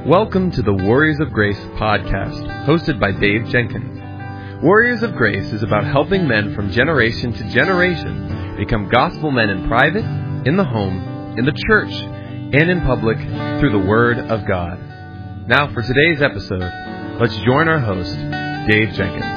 Welcome to the Warriors of Grace podcast, hosted by Dave Jenkins. Warriors of Grace is about helping men from generation to generation become gospel men in private, in the home, in the church, and in public through the Word of God. Now for today's episode, let's join our host, Dave Jenkins.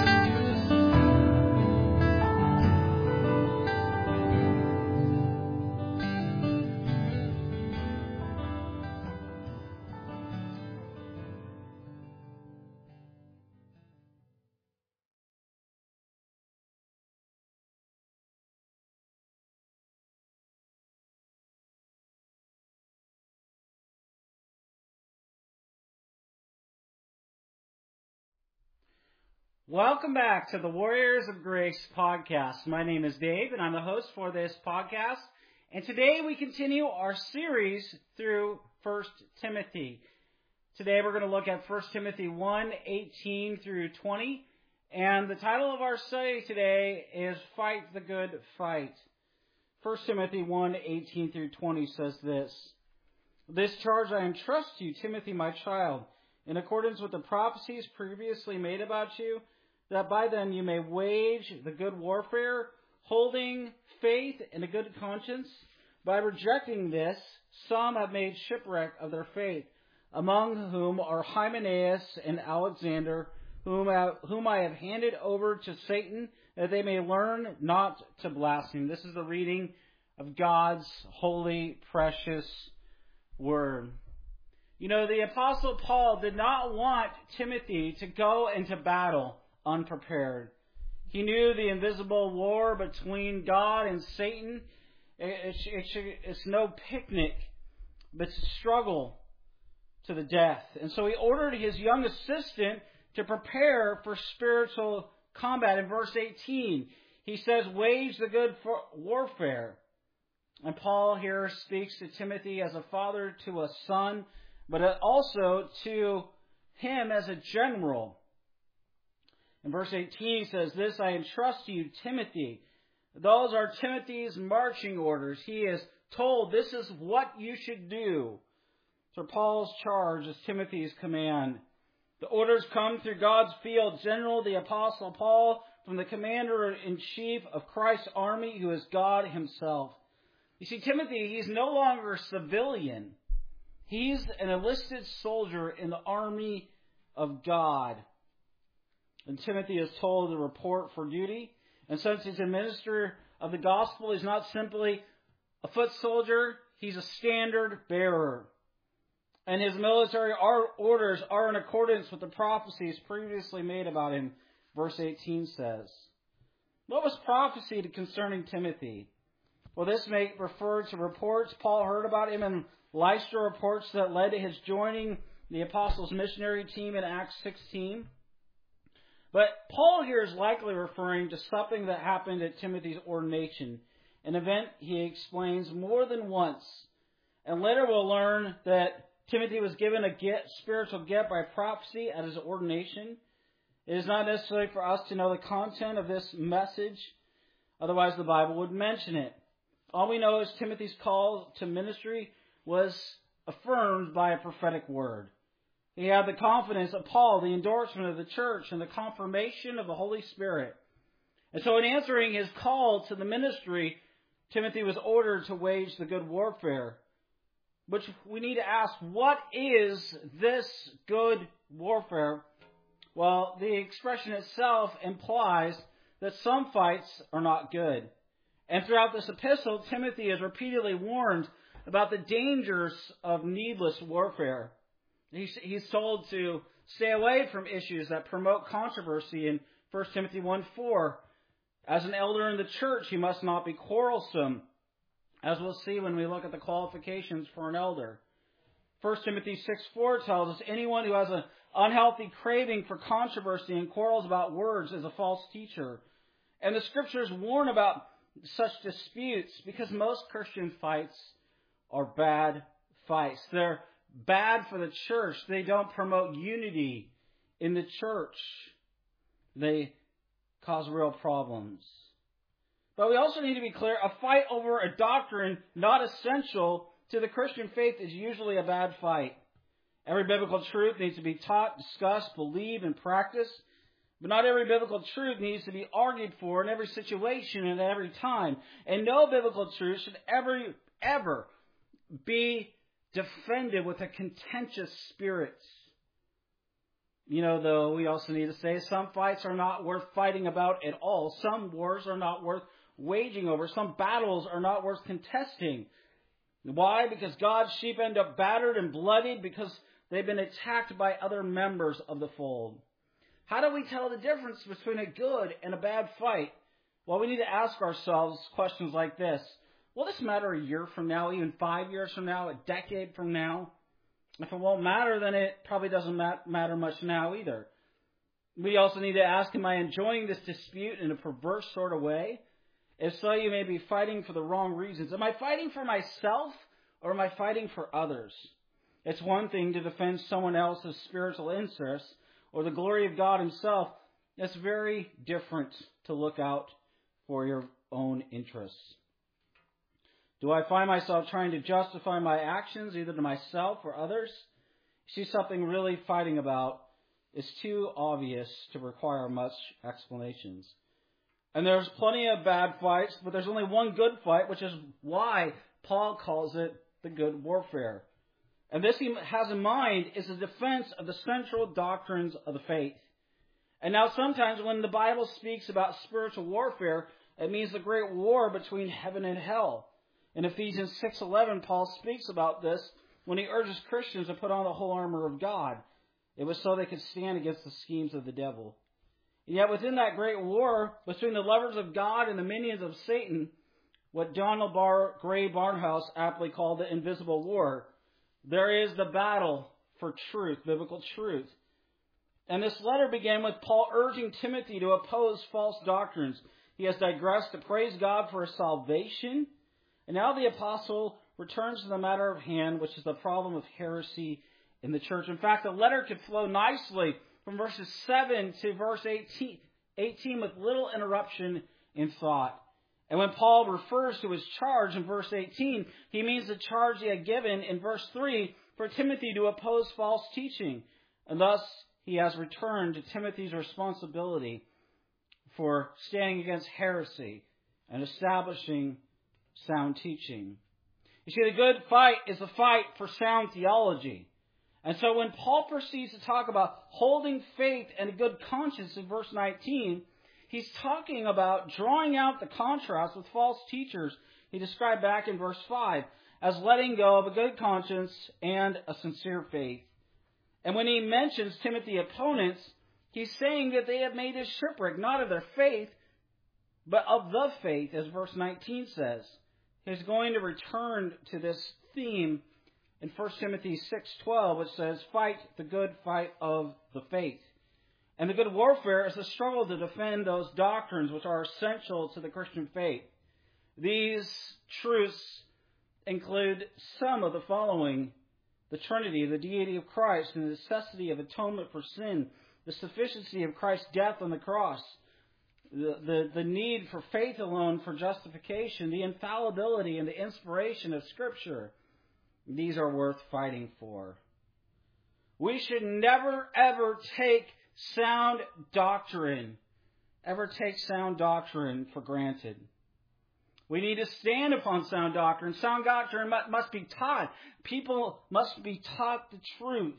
Welcome back to the Warriors of Grace podcast. My name is Dave, and I'm the host for this podcast. And today we continue our series through 1 Timothy. Today we're going to look at 1 Timothy 1:18 through 20. And the title of our study today is Fight the Good Fight. 1 Timothy 1:18 through 20 says this: "This charge I entrust to you, Timothy, my child, in accordance with the prophecies previously made about you, that by them you may wage the good warfare, holding faith and a good conscience. By rejecting this, some have made shipwreck of their faith, among whom are Hymenaeus and Alexander, whom I have handed over to Satan, that they may learn not to blaspheme." This is the reading of God's holy, precious word. You know, the Apostle Paul did not want Timothy to go into battle unprepared. He knew the invisible war between God and Satan. It's no picnic, but it's a struggle to the death. And so he ordered his young assistant to prepare for spiritual combat. In verse 18, he says, "Wage the good warfare." And Paul here speaks to Timothy as a father to a son, but also to him as a general. In verse 18 he says, "This I entrust to you, Timothy." Those are Timothy's marching orders. He is told this is what you should do. So Paul's charge is Timothy's command. The orders come through God's field general, the Apostle Paul, from the commander-in-chief of Christ's army, who is God himself. You see, Timothy, he's no longer a civilian. He's an enlisted soldier in the army of God. And Timothy is told to report for duty. And since he's a minister of the gospel, he's not simply a foot soldier, he's a standard bearer. And his military orders are in accordance with the prophecies previously made about him, verse 18 says. What was prophesied concerning Timothy? Well, this may refer to reports Paul heard about him in Lystra, reports that led to his joining the apostles' missionary team in Acts 16. But Paul here is likely referring to something that happened at Timothy's ordination, an event he explains more than once. And later we'll learn that Timothy was given a spiritual gift by prophecy at his ordination. It is not necessary for us to know the content of this message, otherwise the Bible would mention it. All we know is Timothy's call to ministry was affirmed by a prophetic word. He had the confidence of Paul, the endorsement of the church, and the confirmation of the Holy Spirit. And so in answering his call to the ministry, Timothy was ordered to wage the good warfare. Which we need to ask, what is this good warfare? Well, the expression itself implies that some fights are not good. And throughout this epistle, Timothy is repeatedly warned about the dangers of needless warfare. He's told to stay away from issues that promote controversy in 1 Timothy 1:4. As an elder in the church, he must not be quarrelsome, as we'll see when we look at the qualifications for an elder. 1 Timothy 6:4 tells us anyone who has an unhealthy craving for controversy and quarrels about words is a false teacher. And the scriptures warn about such disputes because most Christian fights are bad fights. They're bad for the church. They don't promote unity in the church. They cause real problems. But we also need to be clear, a fight over a doctrine not essential to the Christian faith is usually a bad fight. Every biblical truth needs to be taught, discussed, believed, and practiced. But not every biblical truth needs to be argued for in every situation and at every time. And no biblical truth should ever be defended with a contentious spirit. Though we also need to say some fights are not worth fighting about at all. Some wars are not worth waging over. Some battles are not worth contesting. Why? Because God's sheep end up battered and bloodied because they've been attacked by other members of the fold. How do we tell the difference between a good and a bad fight? Well, we need to ask ourselves questions like this. Will this matter a year from now, even 5 years from now, a decade from now? If it won't matter, then it probably doesn't matter much now either. We also need to ask, am I enjoying this dispute in a perverse sort of way? If so, you may be fighting for the wrong reasons. Am I fighting for myself or am I fighting for others? It's one thing to defend someone else's spiritual interests or the glory of God Himself. It's very different to look out for your own interests. Do I find myself trying to justify my actions either to myself or others? See, something really fighting about is too obvious to require much explanations. And there's plenty of bad fights, but there's only one good fight, which is why Paul calls it the good warfare. And this he has in mind is the defense of the central doctrines of the faith. And now sometimes when the Bible speaks about spiritual warfare, it means the great war between heaven and hell. In Ephesians 6:11, Paul speaks about this when he urges Christians to put on the whole armor of God. It was so they could stand against the schemes of the devil. And yet within that great war between the lovers of God and the minions of Satan, what Donald Gray Barnhouse aptly called the invisible war, there is the battle for truth, biblical truth. And this letter began with Paul urging Timothy to oppose false doctrines. He has digressed to praise God for his salvation. And now the apostle returns to the matter of hand, which is the problem of heresy in the church. In fact, the letter could flow nicely from verses 7 to verse 18 with little interruption in thought. And when Paul refers to his charge in verse 18, he means the charge he had given in verse 3 for Timothy to oppose false teaching. And thus, he has returned to Timothy's responsibility for standing against heresy and establishing sound teaching. You see, the good fight is the fight for sound theology. And so when Paul proceeds to talk about holding faith and a good conscience in verse 19, he's talking about drawing out the contrast with false teachers he described back in verse 5 as letting go of a good conscience and a sincere faith. And when he mentions Timothy's opponents, he's saying that they have made a shipwreck, not of their faith, but of the faith, as verse 19 says. He's going to return to this theme in 1 Timothy 6:12, which says, fight the good fight of the faith. And the good warfare is the struggle to defend those doctrines which are essential to the Christian faith. These truths include some of the following: the Trinity, the deity of Christ, and the necessity of atonement for sin, the sufficiency of Christ's death on the cross, the need for faith alone for justification, the infallibility and the inspiration of Scripture. These are worth fighting for. We should never, ever take sound doctrine for granted. We need to stand upon sound doctrine. Sound doctrine must be taught. People must be taught the truth.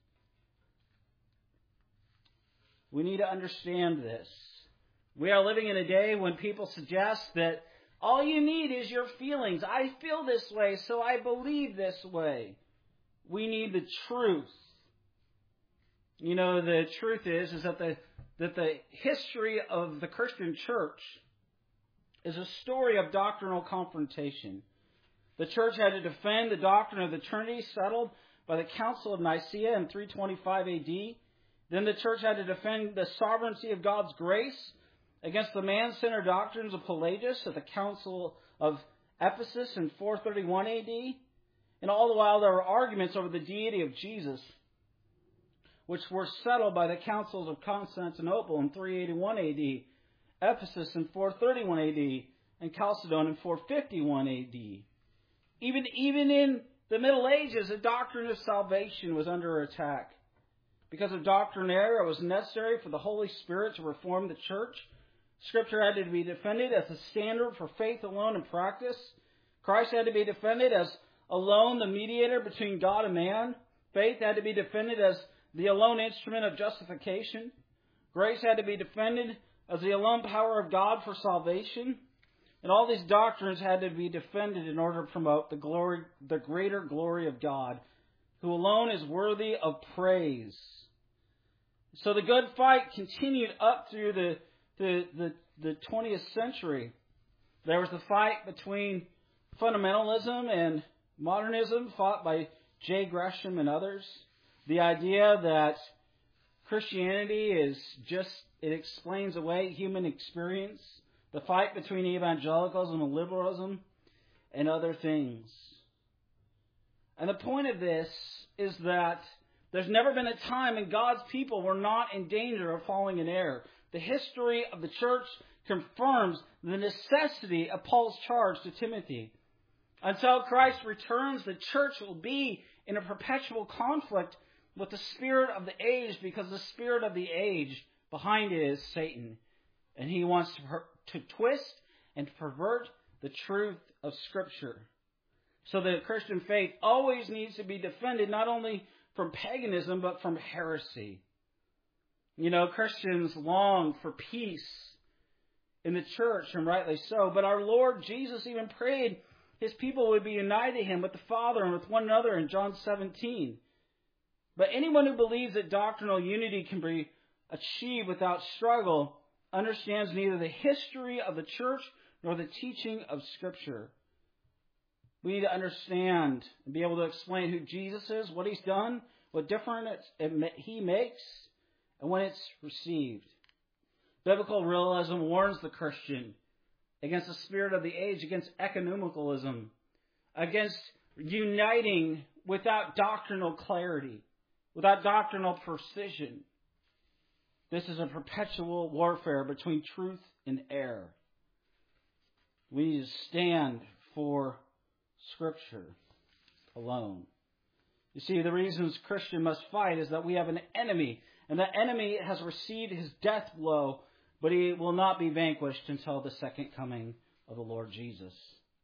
We need to understand this. We are living in a day when people suggest that all you need is your feelings. I feel this way, so I believe this way. We need the truth. You know, the truth is that the history of the Christian church is a story of doctrinal confrontation. The church had to defend the doctrine of the Trinity settled by the Council of Nicaea in 325 AD. Then the church had to defend the sovereignty of God's grace against the man-centered doctrines of Pelagius at the Council of Ephesus in 431 AD. And all the while there were arguments over the deity of Jesus, which were settled by the Councils of Constantinople in 381 AD, Ephesus in 431 AD, and Chalcedon in 451 AD. Even in the Middle Ages, the doctrine of salvation was under attack. Because of doctrinal error, it was necessary for the Holy Spirit to reform the church. Scripture had to be defended as the standard for faith alone and practice. Christ had to be defended as alone the mediator between God and man. Faith had to be defended as the alone instrument of justification. Grace had to be defended as the alone power of God for salvation. And all these doctrines had to be defended in order to promote the greater glory of God, who alone is worthy of praise. So the good fight continued up through the 20th century. There was the fight between fundamentalism and modernism, fought by J. Gresham and others. The idea that Christianity is just, it explains away human experience. The fight between evangelicalism and liberalism and other things. And the point of this is that there's never been a time when God's people were not in danger of falling in error. The history of the church confirms the necessity of Paul's charge to Timothy. Until Christ returns, the church will be in a perpetual conflict with the spirit of the age, because the spirit of the age behind it is Satan. And he wants to twist and pervert the truth of Scripture. So the Christian faith always needs to be defended, not only from paganism, but from heresy. You know, Christians long for peace in the church, and rightly so. But our Lord Jesus even prayed His people would be united to Him with the Father and with one another in John 17. But anyone who believes that doctrinal unity can be achieved without struggle understands neither the history of the church nor the teaching of Scripture. We need to understand and be able to explain who Jesus is, what He's done, what difference He makes, and when it's received. Biblical realism warns the Christian against the spirit of the age, against economicalism, against uniting without doctrinal clarity, without doctrinal precision. This is a perpetual warfare between truth and error. We need to stand for Scripture alone. You see, the reasons Christian must fight is that we have an enemy, and that enemy has received his death blow, but he will not be vanquished until the second coming of the Lord Jesus.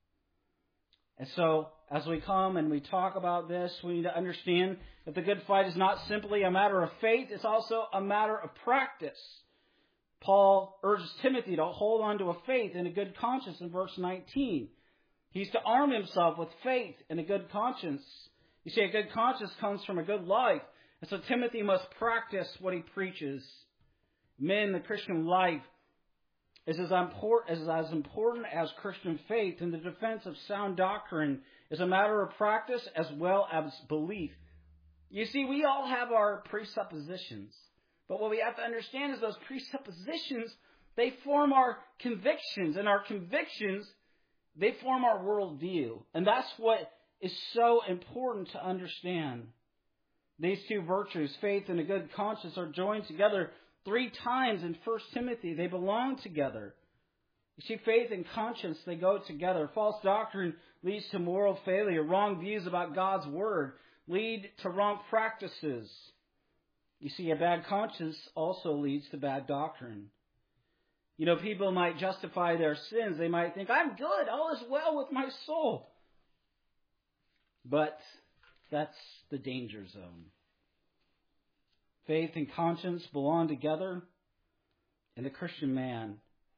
And so, as we come and we talk about this, we need to understand that the good fight is not simply a matter of faith, it's also a matter of practice. Paul urges Timothy to hold on to a faith and a good conscience in verse 19. He's to arm himself with faith and a good conscience. You see, a good conscience comes from a good life. And so Timothy must practice what he preaches. Men, the Christian life is as important as Christian faith, and the defense of sound doctrine is a matter of practice as well as belief. You see, we all have our presuppositions. But what we have to understand is those presuppositions, they form our convictions. And our convictions, they form our worldview. And that's what is so important to understand. These two virtues, faith and a good conscience, are joined together 3 times in 1 Timothy. They belong together. You see, faith and conscience, they go together. False doctrine leads to moral failure. Wrong views about God's Word lead to wrong practices. You see, a bad conscience also leads to bad doctrine. You know, people might justify their sins. They might think, I'm good, all is well with my soul. But that's the danger zone. Faith and conscience belong together in the Christian man.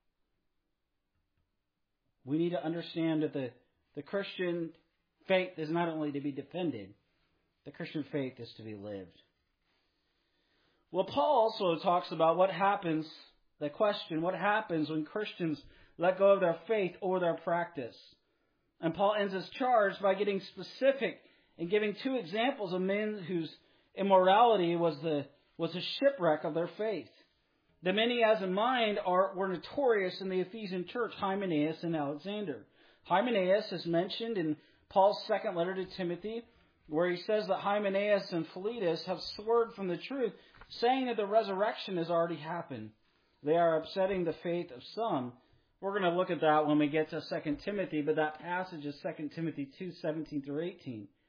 We need to understand that the Christian faith is not only to be defended, the Christian faith is to be lived. Well, Paul also talks about what happens when Christians let go of their faith or their practice. And Paul ends his charge by getting specific and giving 2 examples of men whose immorality was a shipwreck of their faith. The men he has in mind were notorious in the Ephesian church, Hymenaeus and Alexander. Hymenaeus is mentioned in Paul's second letter to Timothy, where he says that Hymenaeus and Philetus have swerved from the truth, saying that the resurrection has already happened. They are upsetting the faith of some. We're going to look at that when we get to 2 Timothy, but that passage is 2 Timothy 2:17 through 18.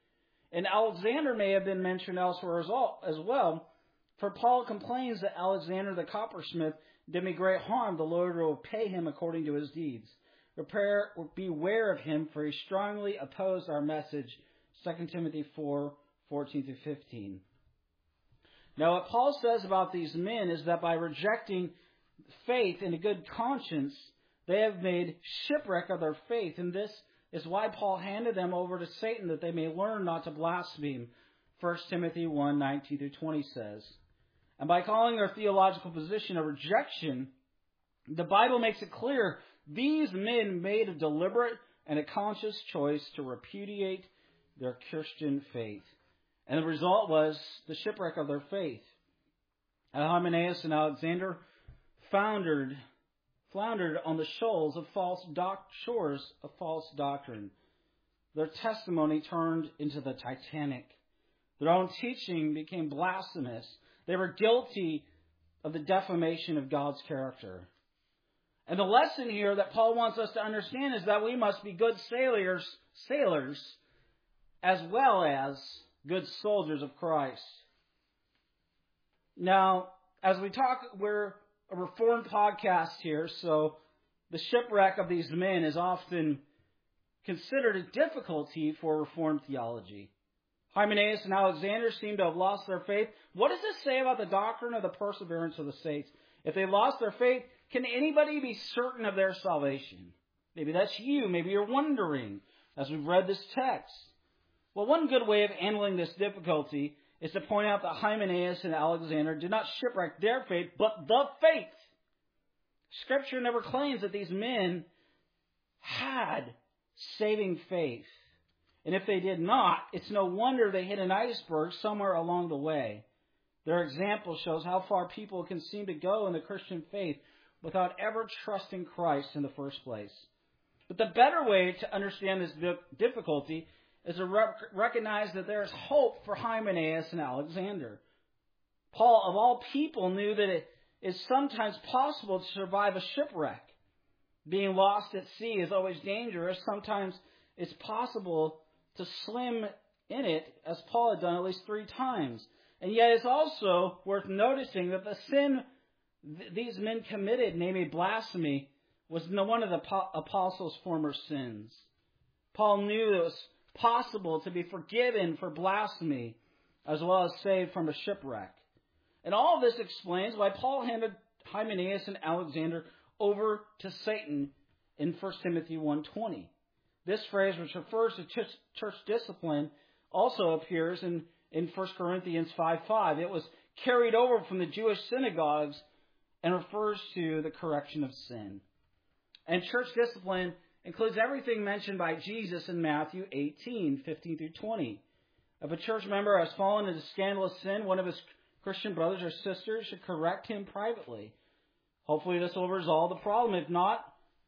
And Alexander may have been mentioned elsewhere as well, for Paul complains that Alexander the coppersmith did me great harm. The Lord will pay him according to his deeds. Beware of him, for he strongly opposed our message. 2 Timothy 4:14-15. Now, what Paul says about these men is that by rejecting faith and a good conscience, they have made shipwreck of their faith. And this is why Paul handed them over to Satan, that they may learn not to blaspheme. 1 Timothy 1:19-20 says. And by calling their theological position a rejection, the Bible makes it clear these men made a deliberate and a conscious choice to repudiate their Christian faith. And the result was the shipwreck of their faith. And Hymenaeus and Alexander floundered on the shores of false doctrine. Their testimony turned into the Titanic. Their own teaching became blasphemous. They were guilty of the defamation of God's character. And the lesson here that Paul wants us to understand is that we must be good sailors as well as good soldiers of Christ. Now, as we talk, we're a Reformed podcast here, so the shipwreck of these men is often considered a difficulty for Reformed theology. Hymenaeus and Alexander seem to have lost their faith. What does this say about the doctrine of the perseverance of the saints? If they lost their faith, can anybody be certain of their salvation? Maybe that's you. Maybe you're wondering as we've read this text. Well, one good way of handling this difficulty is to point out that Hymenaeus and Alexander did not shipwreck their faith, but the faith. Scripture never claims that these men had saving faith. And if they did not, it's no wonder they hit an iceberg somewhere along the way. Their example shows how far people can seem to go in the Christian faith without ever trusting Christ in the first place. But the better way to understand this difficulty is to recognize that there is hope for Hymenaeus and Alexander. Paul, of all people, knew that it is sometimes possible to survive a shipwreck. Being lost at sea is always dangerous. Sometimes it's possible to swim in it, as Paul had done at least 3 times. And yet it's also worth noticing that the sin these men committed, namely blasphemy, was one of the apostles' former sins. Paul knew it was possible to be forgiven for blasphemy as well as saved from a shipwreck. And all of this explains why Paul handed Hymenaeus and Alexander over to Satan in 1 Timothy 1:20. This phrase, which refers to church discipline, also appears in 1 Corinthians 5:5. It was carried over from the Jewish synagogues and refers to the correction of sin. And church discipline includes everything mentioned by Jesus in Matthew 18:15-20. If a church member has fallen into scandalous sin, one of his Christian brothers or sisters should correct him privately. Hopefully this will resolve the problem. If not,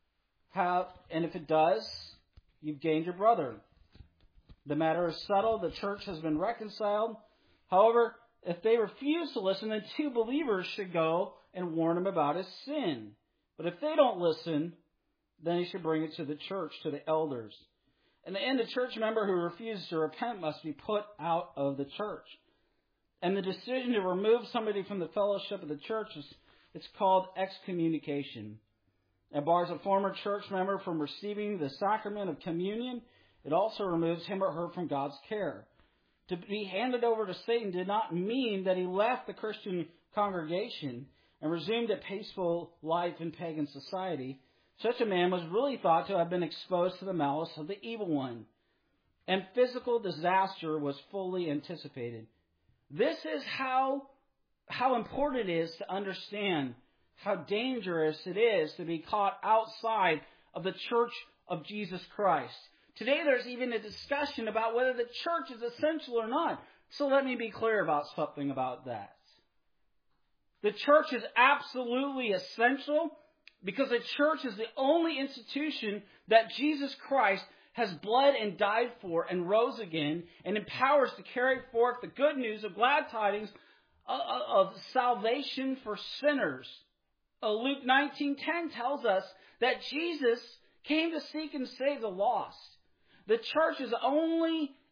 and if it does, you've gained your brother. The matter is settled. The church has been reconciled. However, if they refuse to listen, then 2 believers should go and warn him about his sin. But if they don't listen, then he should bring it to the church, to the elders. In the end, a church member who refuses to repent must be put out of the church. And the decision to remove somebody from the fellowship of the church it's called excommunication. It bars a former church member from receiving the sacrament of communion. It also removes him or her from God's care. To be handed over to Satan did not mean that he left the Christian congregation and resumed a peaceful life in pagan society. Such a man was really thought to have been exposed to the malice of the evil one, and physical disaster was fully anticipated. This is how important it is to understand how dangerous it is to be caught outside of the church of Jesus Christ. Today there's even a discussion about whether the church is essential or not. So let me be clear about something about that. The church is absolutely essential because the church is the only institution that Jesus Christ has bled and died for and rose again and empowers to carry forth the good news of glad tidings of salvation for sinners. Luke 19:10 tells us that Jesus came to seek and save the lost. The church is the only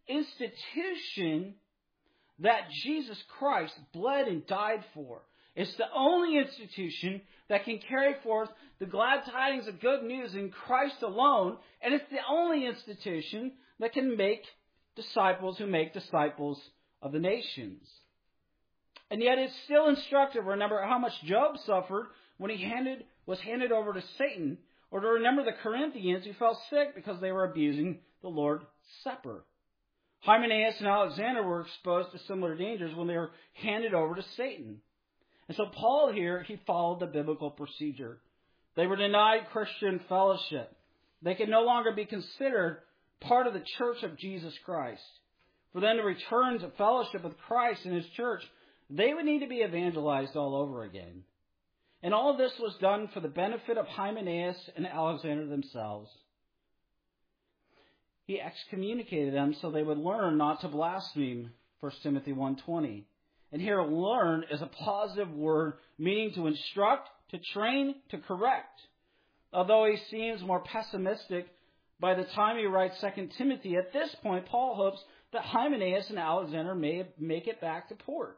institution that Jesus Christ bled and died for. It's the only institution that can carry forth the glad tidings of good news in Christ alone, and it's the only institution that can make disciples who make disciples of the nations. And yet it's still instructive. Remember how much Job suffered when he was handed over to Satan, or to remember the Corinthians who fell sick because they were abusing the Lord's Supper. Hymenaeus and Alexander were exposed to similar dangers when they were handed over to Satan. And so Paul here, he followed the biblical procedure. They were denied Christian fellowship. They could no longer be considered part of the church of Jesus Christ. For them to return to fellowship with Christ and His church, they would need to be evangelized all over again. And all of this was done for the benefit of Hymenaeus and Alexander themselves. He excommunicated them so they would learn not to blaspheme, 1 Timothy 1:20. And here, learn is a positive word, meaning to instruct, to train, to correct. Although he seems more pessimistic by the time he writes 2 Timothy, at this point, Paul hopes that Hymenaeus and Alexander may make it back to port.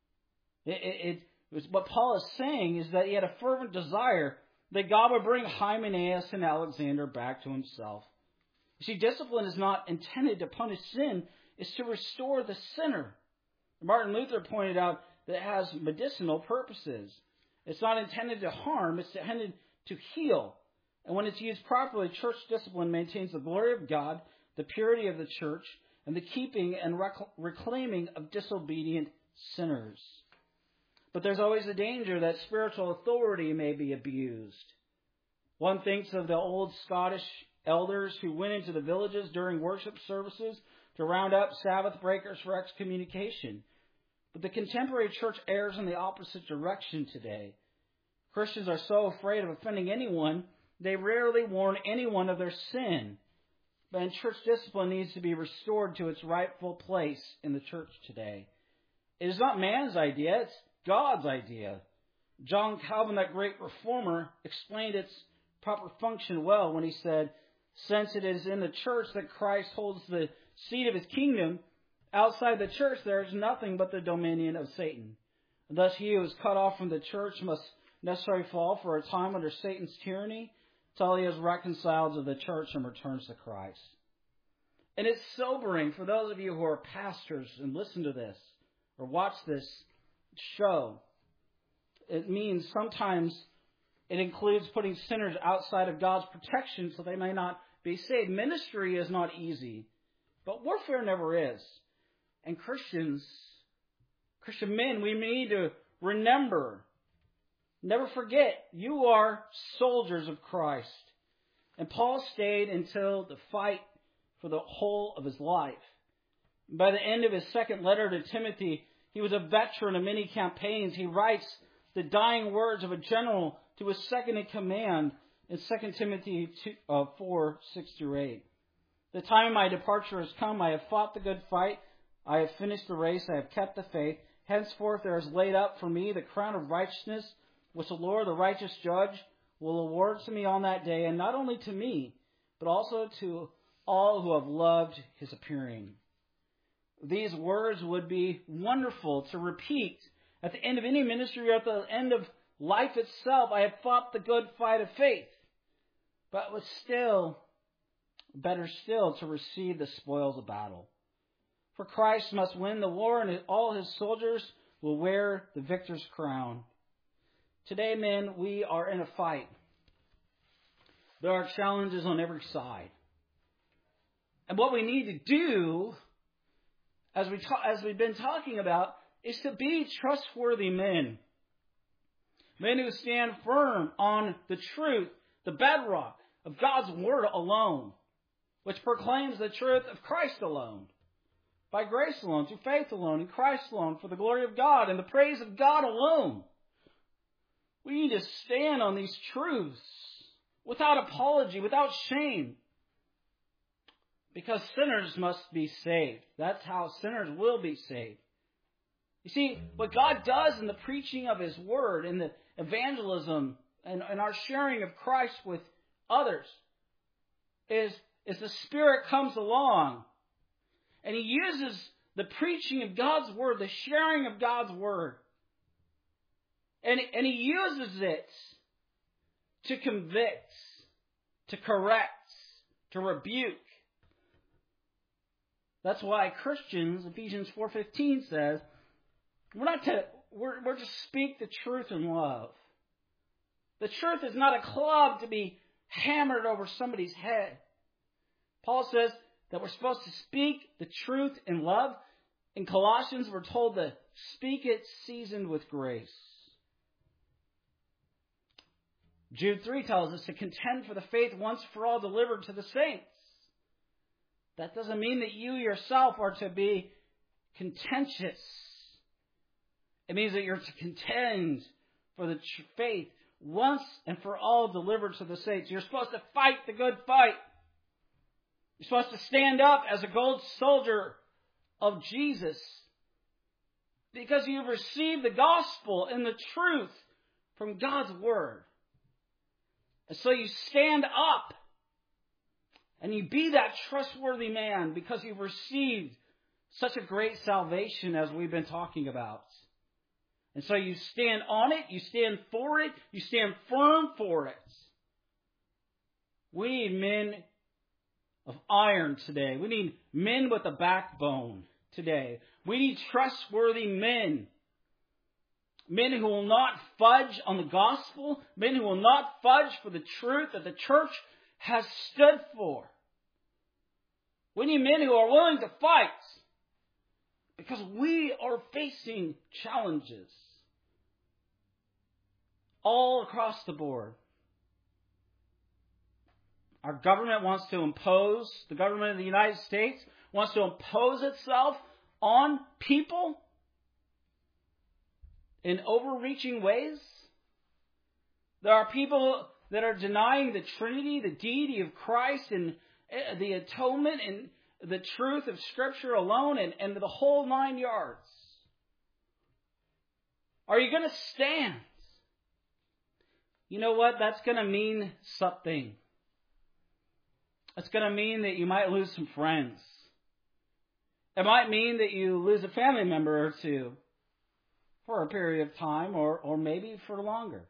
What Paul is saying is that he had a fervent desire that God would bring Hymenaeus and Alexander back to Himself. You see, discipline is not intended to punish sin, it's to restore the sinner. Martin Luther pointed out that it has medicinal purposes. It's not intended to harm, it's intended to heal. And when it's used properly, church discipline maintains the glory of God, the purity of the church, and the keeping and reclaiming of disobedient sinners. But there's always a danger that spiritual authority may be abused. One thinks of the old Scottish elders who went into the villages during worship services to round up Sabbath breakers for excommunication. But the contemporary church errs in the opposite direction today. Christians are so afraid of offending anyone, they rarely warn anyone of their sin. But church discipline needs to be restored to its rightful place in the church today. It is not man's idea, it's God's idea. John Calvin, that great reformer, explained its proper function well when he said, "Since it is in the church that Christ holds the seat of His kingdom, outside the church there is nothing but the dominion of Satan. And thus he who is cut off from the church must necessarily fall for a time under Satan's tyranny till he is reconciled to the church and returns to Christ." And it's sobering for those of you who are pastors and listen to this or watch this show. It means sometimes it includes putting sinners outside of God's protection so they may not be saved. Ministry is not easy, but warfare never is. And Christian men, we need to remember, never forget, you are soldiers of Christ. And Paul stayed until the fight for the whole of his life. By the end of his second letter to Timothy, he was a veteran of many campaigns. He writes the dying words of a general to his second in command in 2 Timothy 4, 6-8. "The time of my departure has come. I have fought the good fight. I have finished the race. I have kept the faith. Henceforth there is laid up for me the crown of righteousness, which the Lord, the righteous judge, will award to me on that day, and not only to me, but also to all who have loved His appearing." These words would be wonderful to repeat at the end of any ministry or at the end of life itself. I have fought the good fight of faith. But it was still better still to receive the spoils of battle. For Christ must win the war, and all His soldiers will wear the victor's crown. Today, men, we are in a fight. There are challenges on every side. And what we need to do, as we've been talking about, is to be trustworthy men. Men who stand firm on the truth, the bedrock of God's Word alone, which proclaims the truth of Christ alone. By grace alone, through faith alone, in Christ alone, for the glory of God and the praise of God alone. We need to stand on these truths without apology, without shame. Because sinners must be saved. That's how sinners will be saved. You see, what God does in the preaching of His Word, in the evangelism, and our sharing of Christ with others, is the Spirit comes along And He uses the preaching of God's Word, the sharing of God's Word. And He uses it to convict, to correct, to rebuke. That's why Christians, Ephesians 4:15 says, we're to speak the truth in love. The truth is not a club to be hammered over somebody's head. Paul says that we're supposed to speak the truth in love. In Colossians, we're told to speak it seasoned with grace. Jude 3 tells us to contend for the faith once for all delivered to the saints. That doesn't mean that you yourself are to be contentious. It means that you're to contend for the faith once and for all delivered to the saints. You're supposed to fight the good fight. You're supposed to stand up as a gold soldier of Jesus because you've received the gospel and the truth from God's Word. And so you stand up and you be that trustworthy man because you've received such a great salvation as we've been talking about. And so you stand on it, you stand for it, you stand firm for it. We need men of iron today. We need men with a backbone today. We need trustworthy men. Men who will not fudge on the gospel. Men who will not fudge for the truth that the church has stood for. We need men who are willing to fight because we are facing challenges all across the board. Our government wants to impose, the government of the United States wants to impose itself on people in overreaching ways. There are people that are denying the Trinity, the deity of Christ, and the atonement and the truth of Scripture alone, and the whole 9 yards. Are you going to stand? You know what? That's going to mean something. It's going to mean that you might lose some friends. It might mean that you lose a family member or two for a period of time, or maybe for longer.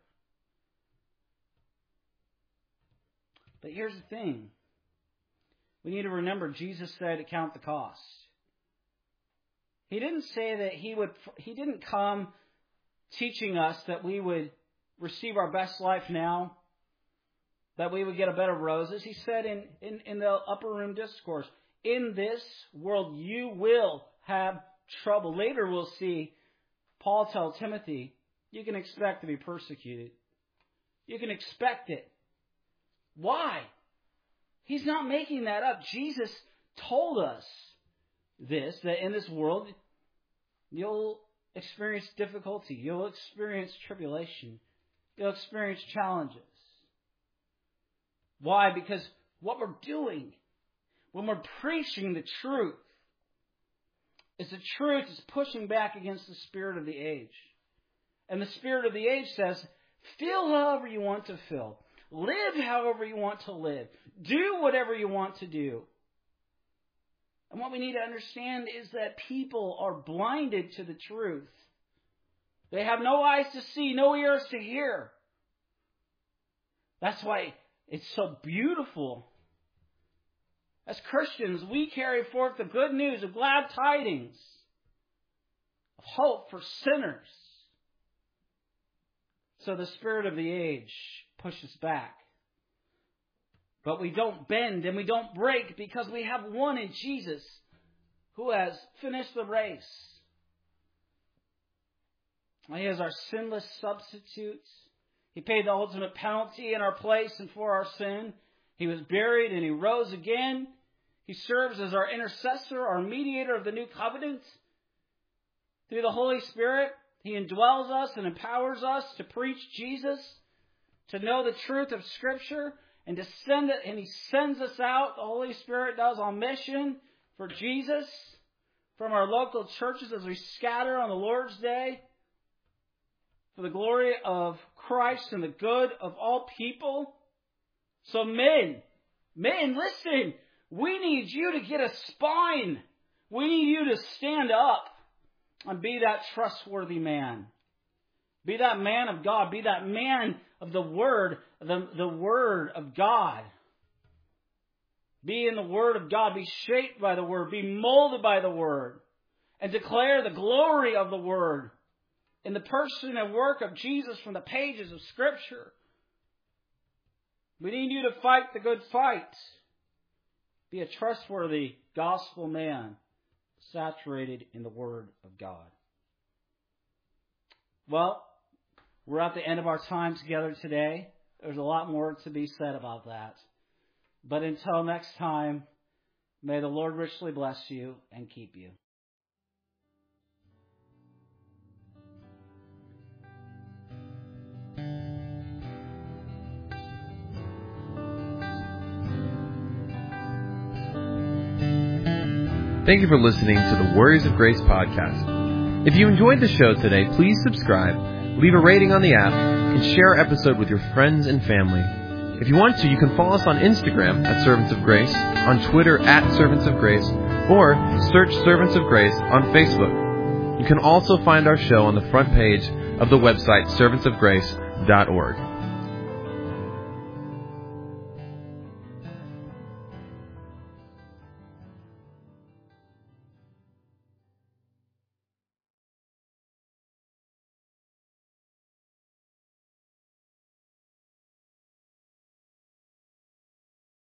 But here's the thing. We need to remember Jesus said to count the cost. He didn't say that he didn't come teaching us that we would receive our best life now, that we would get a bed of roses. He said in the upper room discourse, in this world you will have trouble. Later we'll see Paul tell Timothy, you can expect to be persecuted. You can expect it. Why? He's not making that up. Jesus told us this, that in this world you'll experience difficulty. You'll experience tribulation. You'll experience challenges. Why? Because what we're doing when we're preaching the truth is the truth is pushing back against the spirit of the age. And the spirit of the age says, feel however you want to feel. Live however you want to live. Do whatever you want to do. And what we need to understand is that people are blinded to the truth. They have no eyes to see, no ears to hear. That's why it's so beautiful. As Christians, we carry forth the good news of glad tidings, of hope for sinners. So the spirit of the age pushes back. But we don't bend and we don't break because we have one in Jesus who has finished the race. He is our sinless substitute. He paid the ultimate penalty in our place and for our sin. He was buried and He rose again. He serves as our intercessor, our mediator of the new covenant. Through the Holy Spirit, He indwells us and empowers us to preach Jesus, to know the truth of Scripture, and to send it. And He sends us out, the Holy Spirit does, on mission for Jesus from our local churches as we scatter on the Lord's Day for the glory of Christ and the good of all people. So men, listen, we need you to get a spine. We need you to stand up and be that trustworthy man. Be that man of God. Be that man of the Word, the Word of God. Be in the Word of God. Be shaped by the Word. Be molded by the Word. And declare the glory of the Word in the person and work of Jesus from the pages of Scripture. We need you to fight the good fight. Be a trustworthy gospel man, saturated in the Word of God. Well, we're at the end of our time together today. There's a lot more to be said about that. But until next time, may the Lord richly bless you and keep you. Thank you for listening to the Warriors of Grace podcast. If you enjoyed the show today, please subscribe, leave a rating on the app, and share our episode with your friends and family. If you want to, you can follow us on Instagram at Servants of Grace, on Twitter at Servants of Grace, or search Servants of Grace on Facebook. You can also find our show on the front page of the website servantsofgrace.org.